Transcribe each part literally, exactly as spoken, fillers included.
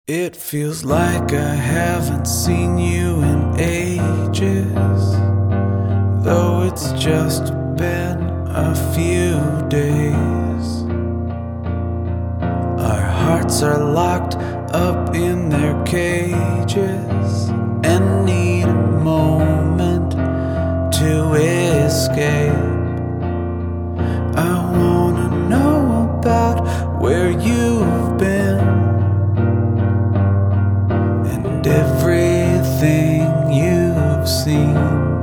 It feels like I haven't seen you in ages, though it's just been a few days. Our hearts are locked up in their cages and need a moment to escape. I wanna know about where you've been, everything you've seen,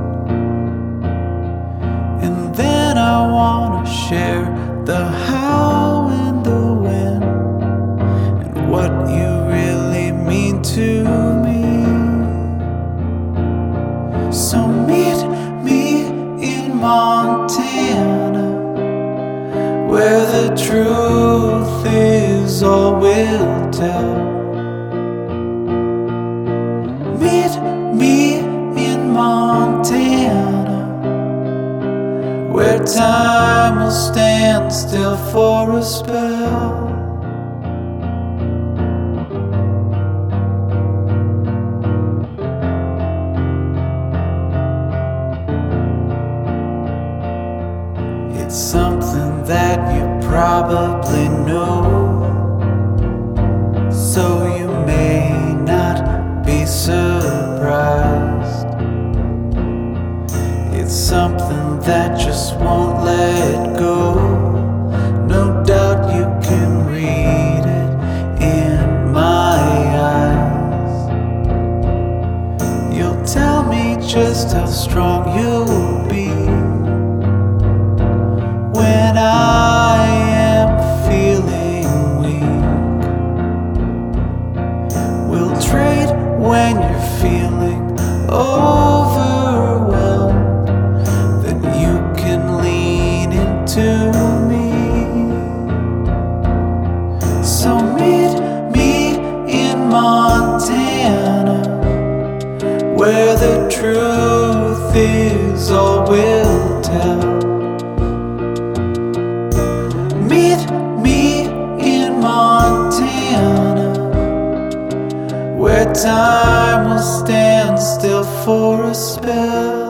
and then I wanna share the how and the when, and what you really mean to me. So meet me in Montana, where the truth is all we'll tell. Meet me in Montana, where time will stand still for a spell. It's something that you probably know, so you may not be surprised. It's something that just won't let go. No doubt you can read it in my eyes. You'll tell me just how strong you'll be when I am feeling weak. We'll trade when you're feeling overwhelmed, then you can lean into me. So meet me in Montana, where the truth is all we'll tell. Meet me in Montana, where time will stand still for a spell.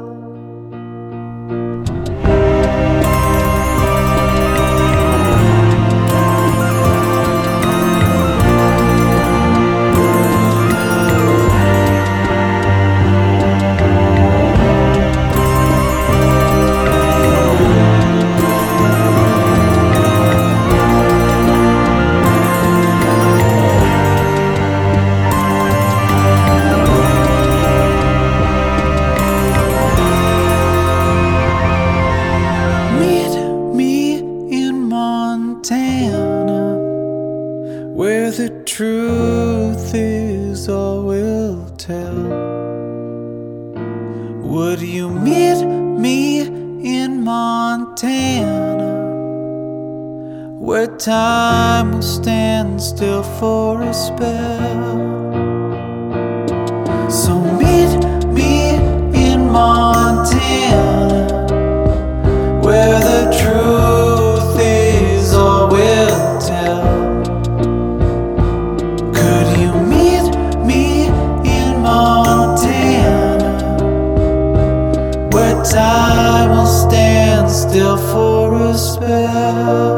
Where the truth is all we'll tell. Would you meet me in Montana, where time will stand still for a spell? So meet me in Montana, where the truth is all we'll tell. Where time will stand still for a spell.